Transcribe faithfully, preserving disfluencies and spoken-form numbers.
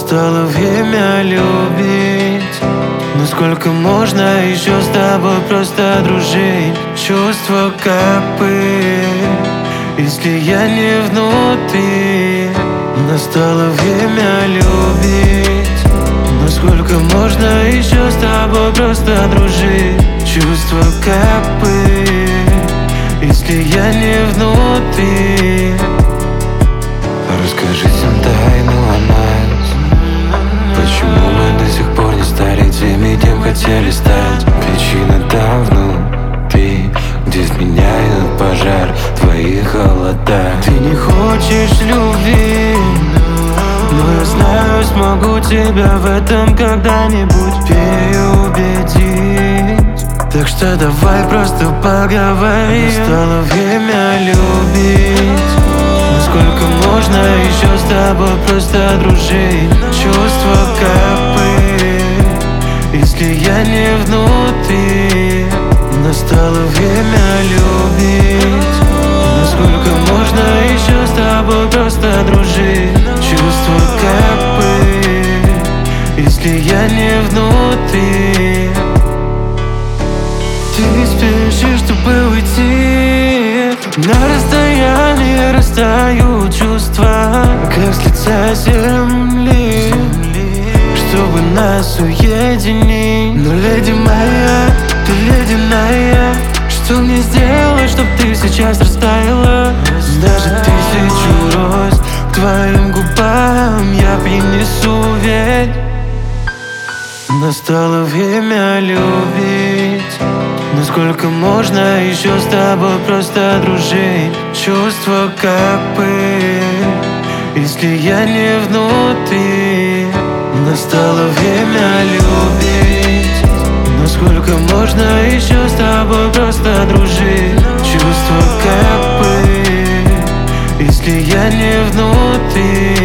Настало время любить. Но сколько можно еще с тобой просто дружить? Чувства капы, если я не внутри. Настало время любить. Но сколько можно еще с тобой просто дружить? Чувства капы, если я не внутри. Расскажи всем тайну о нас. Почему мы до сих пор не стали теми, кем хотели стать? Причина там внутри, где сменяет пожар твои холода. Ты не хочешь любви, но я знаю, смогу тебя в этом когда-нибудь переубедить. Так что давай просто поговорим. Настало время любить. Насколько можно еще с тобой просто дружить? Чувства капы, если я не внутри. Настало время любить. Насколько можно еще с тобой просто дружить? Чувства капы, если я не внутри. Ты спешишь, чтобы уйти. На расстоянии растают чувства, как с лица земли, чтобы нас уединить. Но, леди моя, ты ледяная. Что мне сделать, чтоб ты сейчас растаяла? Даже тысячу роз к твоим губам я принесу, ведь настало время любить. Но сколько можно еще с тобой просто дружить? Чувства капы, если я не внутри. Настало время любить. Но сколько можно еще с тобой просто дружить? Чувства капы, если я не внутри.